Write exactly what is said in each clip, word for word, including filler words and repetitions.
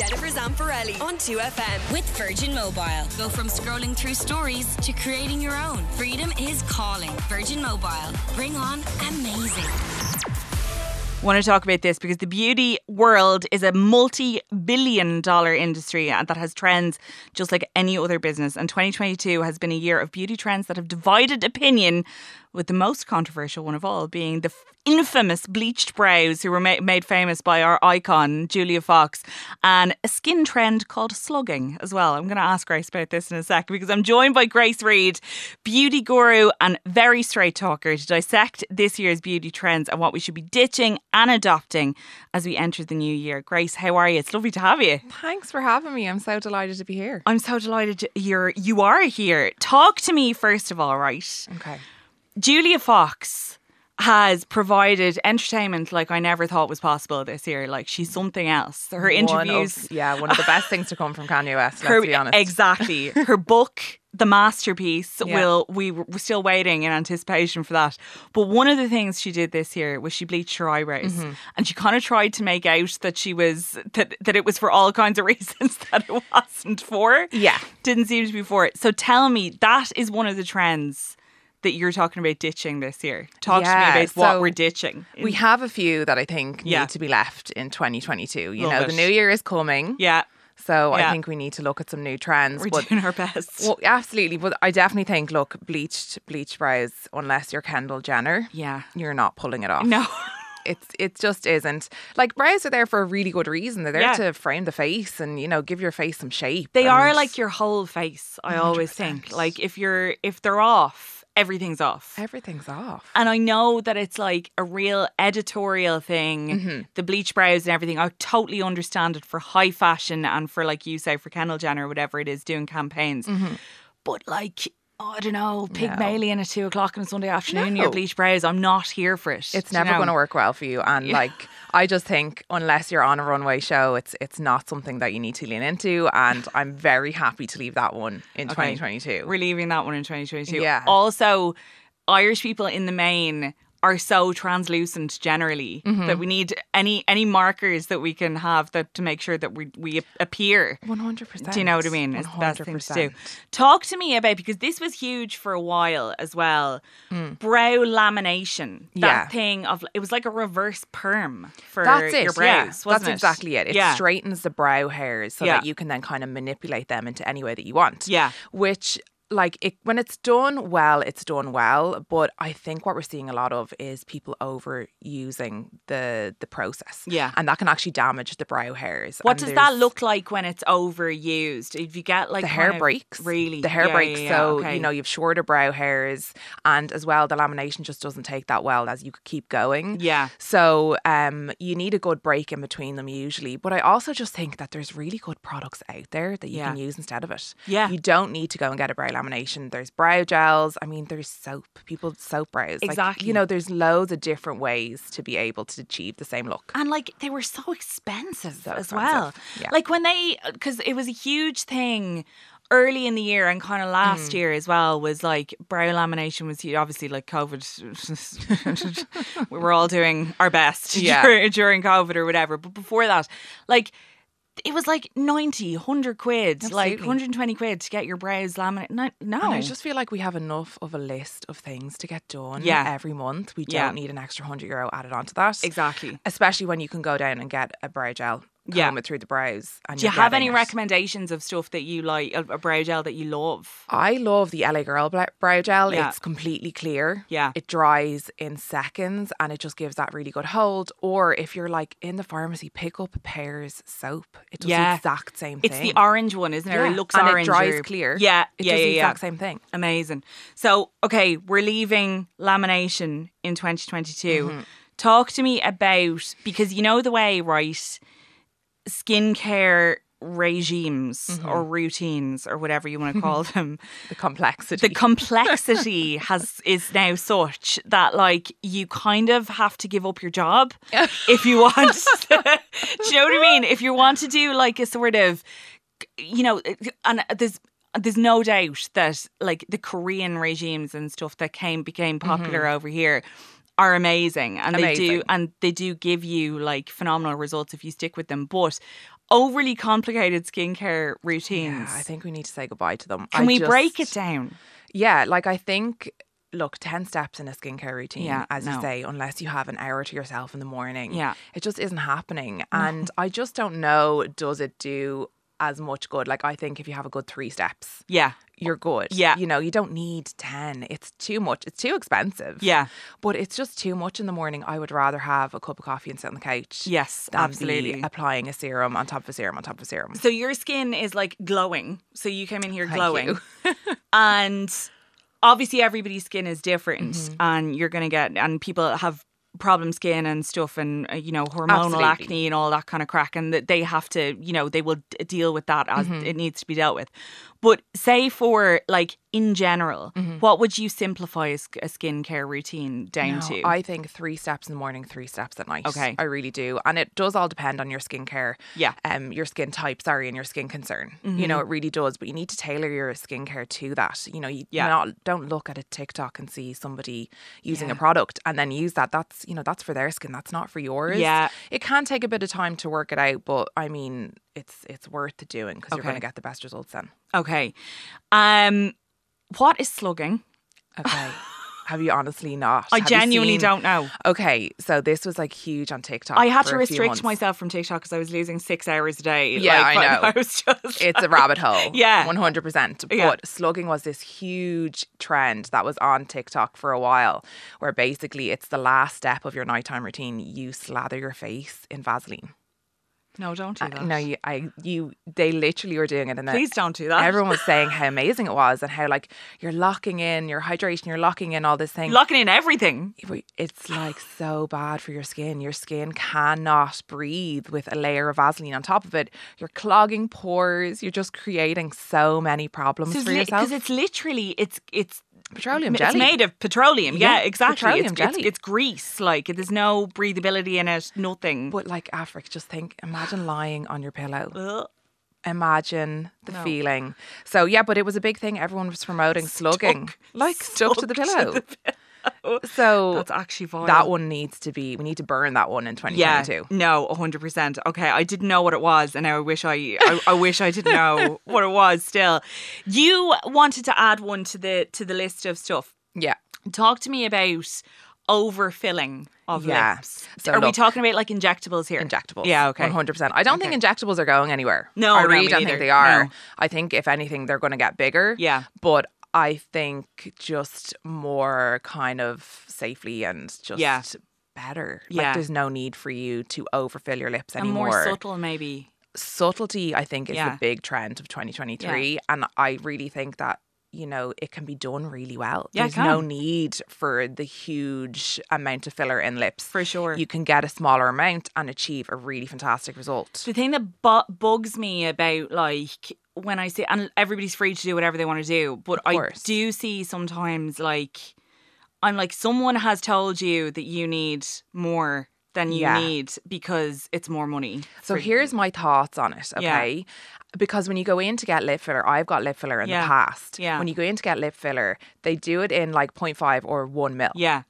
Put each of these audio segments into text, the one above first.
Jennifer Zamparelli on two F M. With Virgin Mobile. Go from scrolling through stories to creating your own. Freedom is calling. Virgin Mobile. Bring on amazing. Want to talk about this because the beauty world is a multi-billion dollar industry that has trends just like any other business, and twenty twenty-two has been a year of beauty trends that have divided opinion, with the most controversial one of all being the infamous bleached brows who were ma- made famous by our icon Julia Fox, and a skin trend called slugging as well. I'm going to ask Grace about this in a sec because I'm joined by Grace Reid, beauty guru and very straight talker, to dissect this year's beauty trends and what we should be ditching and adopting as we enter the new year. Grace, how are you? It's lovely to have you. Thanks for having me. I'm so delighted to be here. I'm so delighted you're you are here. Talk to me first of all, right? Okay. Julia Fox has provided entertainment like I never thought was possible this year. Like, she's something else. Her interviews... One of, yeah, one of the best things to come from Kanye West, let's her, be honest. Exactly. Her book, The Masterpiece, Yeah. will we we're still waiting in anticipation for that. But one of the things she did this year was she bleached her eyebrows. Mm-hmm. And she kind of tried to make out that she was... That, that it was for all kinds of reasons that it wasn't for. Yeah. Didn't seem to be for it. So tell me, that is one of the trends that you're talking about ditching this year. Talk Yeah, to me about so what we're ditching. We have a few that I think Yeah. need to be left in twenty twenty-two. You Love know, it. the new year is coming. Yeah, So Yeah. I think we need to look at some new trends. we're but doing our best. Well, absolutely. But I definitely think, look, bleached, bleached brows, unless you're Kendall Jenner, Yeah. you're not pulling it off. No. It's it just isn't. Like, brows are there for a really good reason. They're there Yeah. to frame the face and, you know, give your face some shape. They are and- like your whole face, I always think. one hundred percent. Like, if you're if they're off, everything's off. Everything's off. And I know that it's like a real editorial thing, Mm-hmm. the bleach brows and everything. I totally understand it for high fashion and for, like you say, for Kendall Jenner or whatever it is, doing campaigns. But like, oh, I don't know, Pygmalion at two o'clock on a Sunday afternoon, No. your bleach brows, I'm not here for it. It's Do you never know? going to work well for you. And like, I just think unless you're on a runway show, it's it's not something that you need to lean into. And I'm very happy to leave that one in twenty twenty-two. We're leaving that one in twenty twenty-two. Yeah. Also, Irish people in the main are so translucent generally Mm-hmm. that we need any any markers that we can have that to make sure that we we appear. one hundred percent. Do you know what I mean? It's the best thing to do. Talk to me about, because this was huge for a while as well, brow lamination. That Mm. Yeah. thing of, it was like a reverse perm for That's it. your yeah. brows, wasn't That's it? exactly it. It Yeah. straightens the brow hairs so Yeah. that you can then kind of manipulate them into any way that you want. Yeah. Which, like, it, when it's done well, it's done well. But I think what we're seeing a lot of is people overusing the the process. Yeah. And that can actually damage the brow hairs. What And does that there's- look like when it's overused? If you get like the kind hair of- breaks. Really? The hair Yeah, breaks. yeah, yeah, So, okay. you know, you've shorter brow hairs, and as well, the lamination just doesn't take that well as you could keep going. Yeah. So um, you need a good break in between them usually. But I also just think that there's really good products out there that you Yeah. can use instead of it. Yeah. You don't need to go and get a brow lamination. There's brow gels. I mean, there's soap. People soap brows. Like, Exactly. you know, there's loads of different ways to be able to achieve the same look. And like, they were so expensive So as expensive, well. yeah. Like when they, because it was a huge thing early in the year and kind of last Mm. year as well, was like brow lamination was huge. Obviously like COVID, we were all doing our best Yeah. during, during COVID or whatever. But before that, like, it was like ninety, one hundred quid, like Absolutely. one hundred twenty quid to get your brows laminated. No, no. And I just feel like we have enough of a list of things to get done Yeah. every month. We don't Yeah. need an extra one hundred euro added onto that. Exactly. Especially when you can go down and get a brow gel, comb Yeah. it through the brows. And Do you you're have getting any it. recommendations of stuff that you like, a, a brow gel that you love? I love the L A Girl bla- brow gel. Yeah. It's completely clear. Yeah. It dries in seconds and it just gives that really good hold. Or if you're like in the pharmacy, pick up Pears soap. It does Yeah. the exact same thing. It's the orange one, isn't it? Or Yeah. it looks and orange. it dries or- clear. Yeah, It yeah, does yeah, the yeah. exact same thing. Amazing. So, okay, we're leaving lamination in twenty twenty-two. Mm-hmm. Talk to me about, because you know the way, right, skincare regimes Mm-hmm. or routines or whatever you want to call them, The complexity. the complexity has is now such that like you kind of have to give up your job if you want. Do you know what I mean? If you want to do like a sort of, you know, and there's there's no doubt that like the Korean regimes and stuff that came became popular over here are amazing, and they do Amazing. and they do give you like phenomenal results if you stick with them. But overly complicated skincare routines. Yeah, I think we need to say goodbye to them. Can I we just- break it down? Yeah, like I think, look, ten steps in a skincare routine, Yeah, as no. you say, unless you have an hour to yourself in the morning, Yeah. it just isn't happening. And I just don't know, does it do as much good? Like, I think if you have a good three steps, Yeah. you're good. Yeah. You know, you don't need ten. It's too much. It's too expensive. Yeah. But it's just too much in the morning. I would rather have a cup of coffee and sit on the couch. Yes, than absolutely. be applying a serum on top of a serum on top of a serum. So your skin is like glowing. So you came in here Thank glowing. you. And obviously everybody's skin is different Mm-hmm. and you're going to get, and people have problem skin and stuff and, uh, you know, hormonal Absolutely. acne and all that kind of crack. And that they have to, you know, they will d- deal with that as Mm-hmm. it needs to be dealt with. But say for like in general, what would you simplify a, sk- a skincare routine down No, to? I think three steps in the morning, three steps at night. Okay. I really do. And it does all depend on your skincare. Yeah. Um, your skin type, sorry, and your skin concern. You know, it really does. But you need to tailor your skincare to that. You know, you Yeah. not, don't look at a TikTok and see somebody using Yeah. a product and then use that. That's, you know, that's for their skin. That's not for yours. Yeah. It can take a bit of time to work it out, but I mean, it's it's worth doing because you're Okay. going to get the best results then. Okay. Um, what is slugging? Okay. Have you honestly not? I Have you genuinely seen- don't know. Okay, so this was like huge on TikTok. I had for to a few restrict months. myself from TikTok because I was losing six hours a day. Yeah, Like, I know. I was just. It's a rabbit hole. Yeah. one hundred percent. But Yeah. slugging was this huge trend that was on TikTok for a while, where basically it's the last step of your nighttime routine. You slather your face in Vaseline. No, don't do Uh, that. No, you, I, you, they literally were doing it, and then Please don't do that. everyone was saying how amazing it was, and how like you're locking in your hydration, you're locking in all this thing. Locking in everything. But it's like so bad for your skin. Your skin cannot breathe with a layer of Vaseline on top of it. You're clogging pores. You're just creating so many problems for yourself. Because it's literally it's it's Petroleum it's jelly. made of petroleum. Yeah, Yeah, exactly. petroleum it's, it's, jelly. it's grease. Like there's no breathability in it. Nothing. But like Afric, just think, imagine lying on your pillow. Ugh. Imagine the No. feeling. So yeah, but it was a big thing. Everyone was promoting slugging. Like stuck, to the pillow. So That's actually vile. that one needs to be, we need to burn that one in twenty Yeah, twenty-two. no, one hundred percent. Okay, I didn't know what it was, and now I wish I, I, I wish I didn't know what it was. Still, you wanted to add one to the to the list of stuff. Yeah. Talk to me about overfilling of Yeah. lips. So Are we look- talking about like injectables here? Injectables. Yeah, okay. one hundred percent. I don't think injectables are going anywhere. No, I no, really me don't neither. think they are. No. I think if anything, they're going to get bigger. Yeah. But I think just more kind of safely and just Yeah. better. Yeah. Like there's no need for you to overfill your lips And anymore. more subtle, maybe. Subtlety, I think, is Yeah. the big trend of twenty twenty-three. And I really think that, you know, it can be done really well. Yeah, it There's no can. need for the huge amount of filler in lips. For sure. You can get a smaller amount and achieve a really fantastic result. The thing that bu- bugs me about like when I see, and everybody's free to do whatever they want to do, but I course. do see sometimes like I'm like someone has told you that you need more than you Yeah. need because it's more money. So for- here's my thoughts on it, Yeah. okay? Because when you go in to get lip filler, I've got lip filler in Yeah. the past. Yeah. When you go in to get lip filler, they do it in like zero point five or one mil. yeah,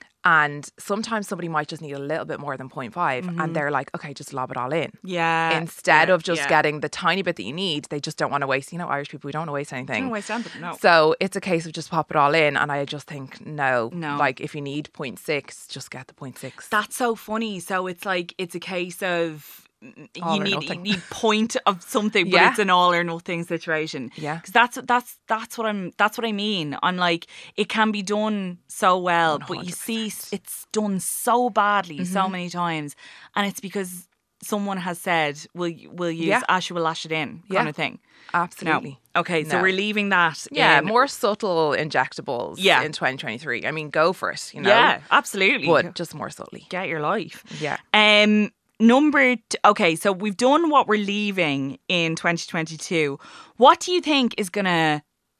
And sometimes somebody might just need a little bit more than zero point five and they're like, okay, just lob it all in. yeah. Instead yeah, of just yeah. getting the tiny bit that you need, they just don't want to waste, you know, Irish people, we don't want to waste anything. Don't waste anything, no. So it's a case of just pop it all in. And I just think, no, No. like if you need zero point six, just get the zero point six. That's so funny. So it's like it's a case of mm, All you or need you nothing. need point of something, but Yeah. it's an all or nothing situation. Yeah. because that's that's that's what I'm. That's what I mean. I'm like it can be done so well, but you see it's done so badly Mm-hmm. so many times, and it's because someone has said, "Will you, will use Yeah. Asha will lash it in," kind Yeah. of thing. Absolutely. No. Okay, so No. we're leaving that. Yeah, in. more subtle injectables Yeah. in twenty twenty-three. I mean, go for it, you know? Yeah, absolutely. But just more subtly. Get your life. Yeah. Um, number t- okay, so we've done what we're leaving in twenty twenty-two. What do you think is gonna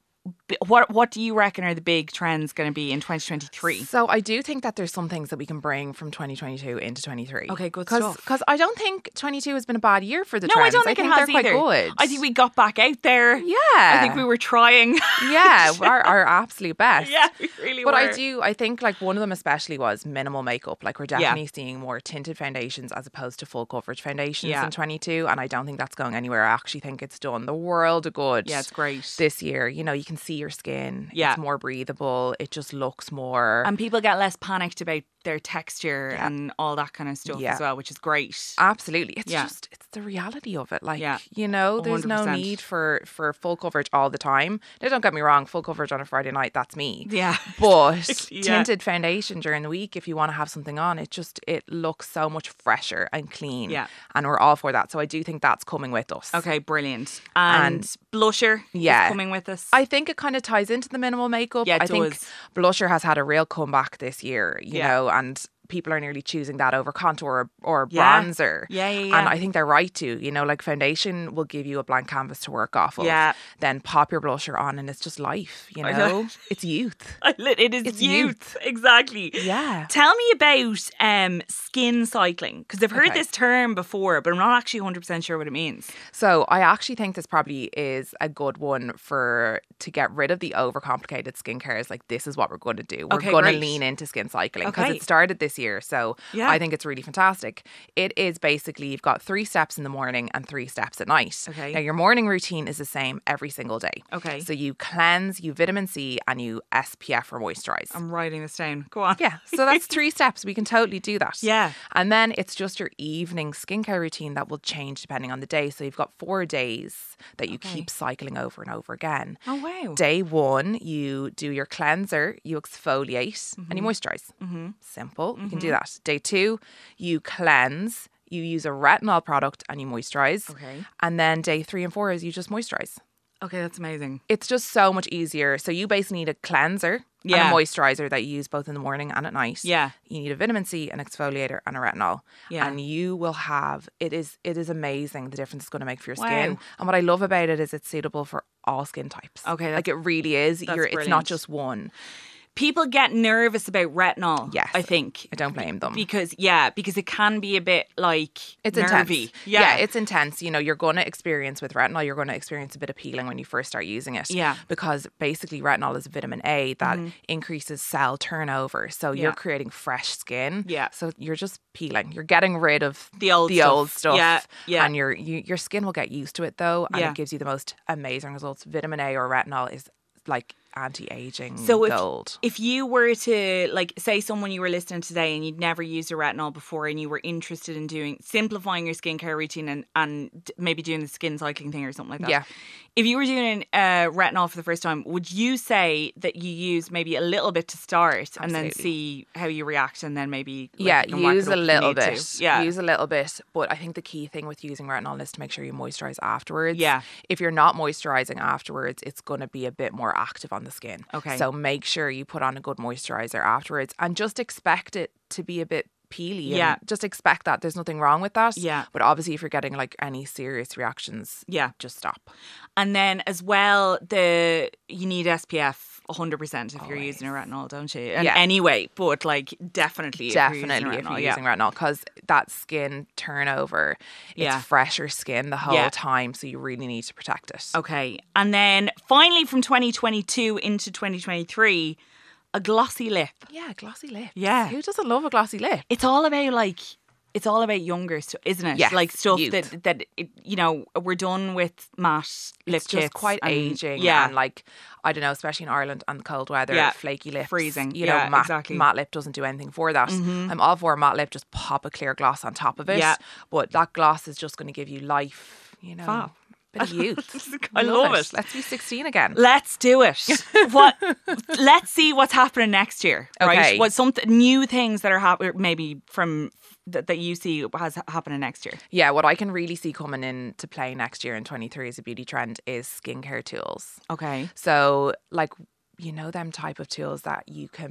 b- what what do you reckon are the big trends going to be in twenty twenty-three? So I do think that there's some things that we can bring from twenty twenty-two into twenty-three. Okay, good Cause, stuff. Because I don't think twenty-two has been a bad year for the No, trends. I don't think, I think it has they're either. quite good. I think we got back out there. Yeah. I think we were trying. Yeah, our, our absolute best. Yeah, we really But were. I do, I think like one of them especially was minimal makeup. Like we're Yeah. definitely seeing more tinted foundations as opposed to full coverage foundations Yeah. in twenty-two. And I don't think that's going anywhere. I actually think it's done the world of good. Yeah, it's great. This year, you know, you can see your skin. Yeah. It's more breathable. It just looks more. And people get less panicked about their texture and all that kind of stuff Yeah. as well, which is great. Absolutely. It's Yeah. just, it's the reality of it. Like, Yeah. you know, there's one no hundred percent. need for, for full coverage all the time. Now, don't get me wrong, full coverage on a Friday night, that's me. Yeah. But Yeah. tinted foundation during the week, if you want to have something on, it just, it looks so much fresher and clean. Yeah. And we're all for that. So I do think that's coming with us. Okay, brilliant. And, And- blusher Yeah. is coming with us. I think it kind of ties into the minimal makeup. Yeah, it I think does. blusher has had a real comeback this year, you Yeah. know, and people are nearly choosing that over contour or, or Yeah. bronzer. Yeah, yeah, yeah. And I think they're right to, you know, like foundation will give you a blank canvas to work off of. Yeah. Then pop your blusher on and it's just life, you I know? know. It's youth. I lit- it is It's youth. Exactly. Yeah. Tell me about um, skin cycling, because I've heard Okay. this term before, but I'm not actually one hundred percent sure what it means. So I actually think this probably is a good one for to get rid of the overcomplicated skincare. Is like, this is what we're going to do. We're Okay, going to great. lean into skin cycling because Okay. it started this year. So Yeah. I think it's really fantastic. It is basically you've got three steps in the morning and three steps at night. Okay. Now your morning routine is the same every single day. Okay. So you cleanse, you vitamin C, and you S P F or moisturize. I'm writing this down. Go on. Yeah, so that's three steps. We can totally do that. Yeah. And then it's just your evening skincare routine that will change depending on the day. So you've got four days that you Okay. keep cycling over and over again. Oh, wow. Day one, you do your cleanser, you exfoliate, and you moisturize. Mm-hmm. Simple. You can do that. Day two, you cleanse, you use a retinol product, and you moisturize. Okay. And then day three and four is you just moisturize. Okay, that's amazing. It's just so much easier. So you basically need a cleanser Yeah. and a moisturizer that you use both in the morning and at night. Yeah. You need a vitamin C, an exfoliator, and a retinol. Yeah. And you will have it is it is amazing the difference it's going to make for your Wow. skin. And what I love about it is it's suitable for all skin types. Okay, like that's- it really is. that's You're it's brilliant. not just one. People get nervous about retinol. Yes. I think. I don't blame them. Because, yeah, because it can be a bit like It's nervy. intense. Yeah. it's intense. You know, you're going to experience with retinol, you're going to experience a bit of peeling when you first start using it. Yeah. Because basically retinol is vitamin A that increases cell turnover. So Yeah. you're creating fresh skin. Yeah. So you're just peeling. You're getting rid of The old the stuff. old stuff. Yeah, yeah. And your you, your skin will get used to it though. And Yeah. it gives you the most amazing results. Vitamin A or retinol is like anti-aging So if, gold. if you were to, like, say someone you were listening today and you'd never used a retinol before and you were interested in doing, simplifying your skincare routine and, and d- maybe doing the skin cycling thing or something like that. Yeah. If you were doing uh, retinol for the first time, would you say that you use maybe a little bit to start and then Absolutely. see how you react and then maybe like, Yeah, you can whack use it up a if you little need to? bit. Yeah. Use a little bit. But I think the key thing with using retinol is to make sure you moisturize afterwards. Yeah. If you're not moisturizing afterwards, it's going to be a bit more active on the skin. Okay. So make sure you put on a good moisturizer afterwards and just expect it to be a bit peely. and Yeah. Just expect that. There's nothing wrong with that. Yeah. But obviously, if you're getting like any serious reactions, Yeah. just stop. And then as well, the you need S P F one hundred percent if you're Always. using a retinol, don't you? And Yeah. anyway, but like definitely Definitely if if you're you're using retinol, using retinol, because that skin turnover, it's Yeah. fresher skin the whole Yeah. time. So you really need to protect it. yeah. Okay. And then finally from twenty twenty-two into twenty twenty-three, a glossy lip. Yeah, glossy lips. Yeah. Who doesn't love a glossy lip? It's all about like it's all about younger stuff, isn't it? Yes, like stuff youth. that that it, you know, we're done with matte lip It's just kits quite and- aging. Yeah. And like, I don't know, especially in Ireland and the cold weather, Yeah. flaky lips. Freezing. You Yeah, know, matte, exactly. matte lip doesn't do anything for that. I'm all for a matte lip, just pop a clear gloss on top of it. Yeah. But that gloss is just going to give you life, you know. Fab. Bit of youth. I love it. Let's be sixteen again. Let's do it. What? Let's see what's happening next year. Right? Okay. What some th- new things that are happening, maybe from that, that you see has happening next year. Yeah, what I can really see coming into play next year in twenty-three as a beauty trend is skincare tools. Okay. So, like, you know, them type of tools that you can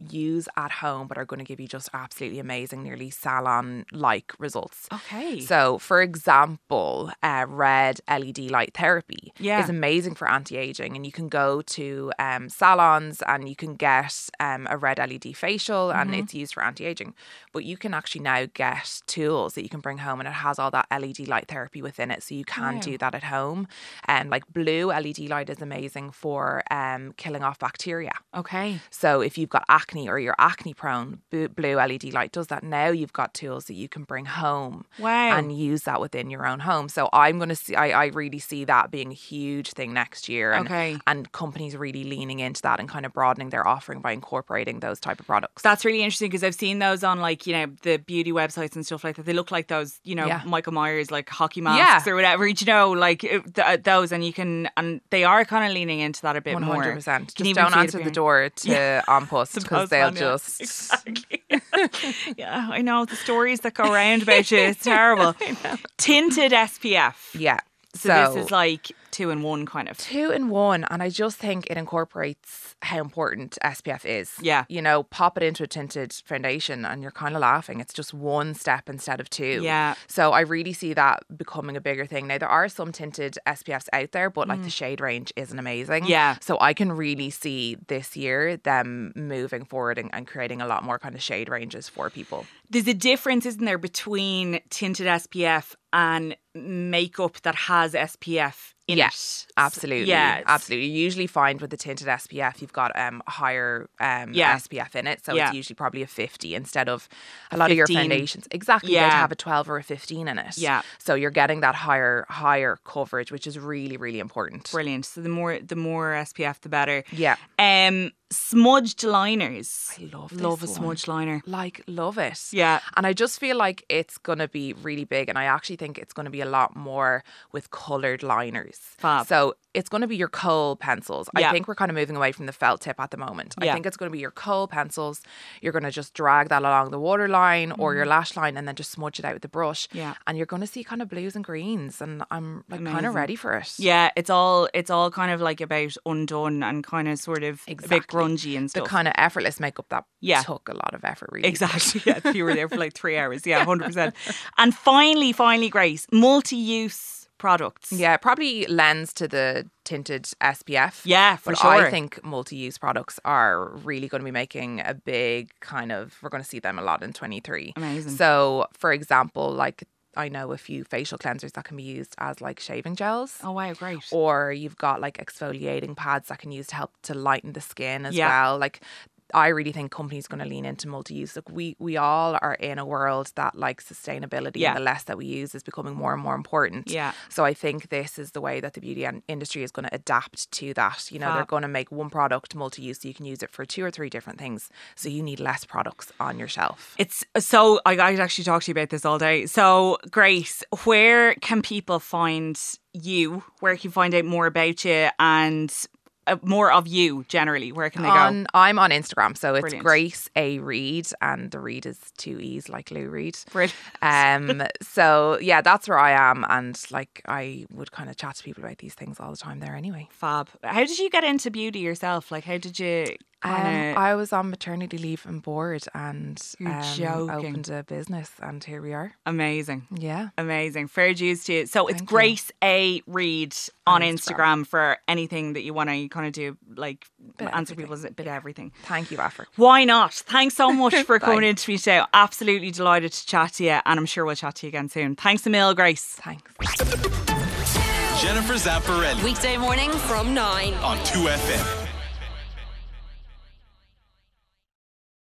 use at home but are going to give you just absolutely amazing, nearly salon-like results. Okay. So, for example, uh, red L E D light therapy Yeah. is amazing for anti-aging, and you can go to um, salons and you can get um, a red L E D facial, and it's used for anti-aging. But you can actually now get tools that you can bring home, and it has all that L E D light therapy within it, so you can Wow. do that at home. And like blue L E D light is amazing for um, killing off bacteria. Okay. So if you've got acne or you're acne prone, b- blue L E D light does that. Now you've got tools that you can bring home Wow. and use that within your own home. So I'm going to see, I, I really see that being a huge thing next year. And, Okay. and companies really leaning into that and kind of broadening their offering by incorporating those type of products. That's really interesting because I've seen those on like, you know, the beauty websites and stuff like that. They look like those, you know, Yeah. Michael Myers, like hockey masks Yeah. or whatever, you know, like it- th- those. And you can, and they are kind of leaning into that a bit one more. hundred percent. Can Just even don't see it answer the appearing. door to On Post because they'll Postman, yeah. just... Exactly. Yeah, I know the stories that go around about you. It's terrible. Tinted S P F. Yeah. So, this is like two in one kind of. Two in one, and I just think it incorporates how important S P F is. Yeah. You know, pop it into a tinted foundation and you're kind of laughing. It's just one step instead of two. Yeah. So I really see that becoming a bigger thing. Now, there are some tinted S P Fs out there, but like the shade range isn't amazing. Mm. Yeah. So I can really see this year them moving forward and, and creating a lot more kind of shade ranges for people. There's a difference, isn't there, between tinted S P F and makeup that has S P F in Yes, it? absolutely. Yeah, it's- absolutely. You usually find with the tinted S P F, you've got um, a higher um, Yeah. S P F in it. So Yeah. it's usually probably a fifty instead of a lot of your fifteen. foundations. Exactly. Yeah. They'd have a twelve or a fifteen in it. Yeah. So you're getting that higher higher coverage, which is really, really important. Brilliant. So the more the more S P F, the better. Yeah. Um, smudged liners. I love this Love a one. smudged liner. Like, love it. Yeah. And I just feel like it's going to be really big. And I actually think it's going to be a lot more with coloured liners. Fab. So it's going to be your kohl pencils. Yeah. I think we're kind of moving away from the felt tip at the moment. Yeah. I think it's going to be your kohl pencils. You're going to just drag that along the waterline or your lash line and then just smudge it out with the brush. Yeah. And you're going to see kind of blues and greens. And I'm like kind Amazing. of ready for it. Yeah, it's all it's all kind of like about undone and kind of sort of a bit Exactly. grungy and The stuff. kind of effortless makeup that Yeah. took a lot of effort, really. Exactly. Yeah, you were there for like three hours. Yeah, one hundred percent. And finally, finally, Grace, multi-use products. Yeah, probably lends to the tinted S P F. Yeah, for but sure. I think multi-use products are really going to be making a big kind of, we're going to see them a lot in twenty-three. Amazing. So, for example, like I know a few facial cleansers that can be used as like shaving gels. Oh, wow, great. Or you've got like exfoliating pads that can use to help to lighten the skin as Yeah. well. Like I really think companies are going to lean into multi-use. Like we we all are in a world that like sustainability Yeah. and the less that we use is becoming more and more important. Yeah. So I think this is the way that the beauty an- industry is going to adapt to that. You know, Fab. they're going to make one product multi-use so you can use it for two or three different things. So you need less products on your shelf. It's so I could actually talk to you about this all day. So, Grace, where can people find you? Where can you find out more about you and uh, more of you generally? Where can they go? On, I'm on Instagram, so it's Brilliant. Grace A Reed, and the Reed is two E's like Lou Reed. Brilliant. Um, so yeah, that's where I am, and like I would kind of chat to people about these things all the time there anyway. Fab. How did you get into beauty yourself? Like, how did you Um, kind of... I was on maternity leave and bored, and You're um, joking. opened a business, and here we are. Amazing. Yeah. Amazing. Fair dues to you. So it's Thank you. Grace A. Reed on On Instagram. Instagram. for anything that you want to kind of do, like Bit of answer everything. people's bit of everything. Thank you, Afric. Why not? Thanks so much for coming in Thanks. to me today. Absolutely delighted to chat to you, and I'm sure we'll chat to you again soon. Thanks a mil, Grace. Thanks. Jennifer Zamparelli Weekday morning from nine. on two F M.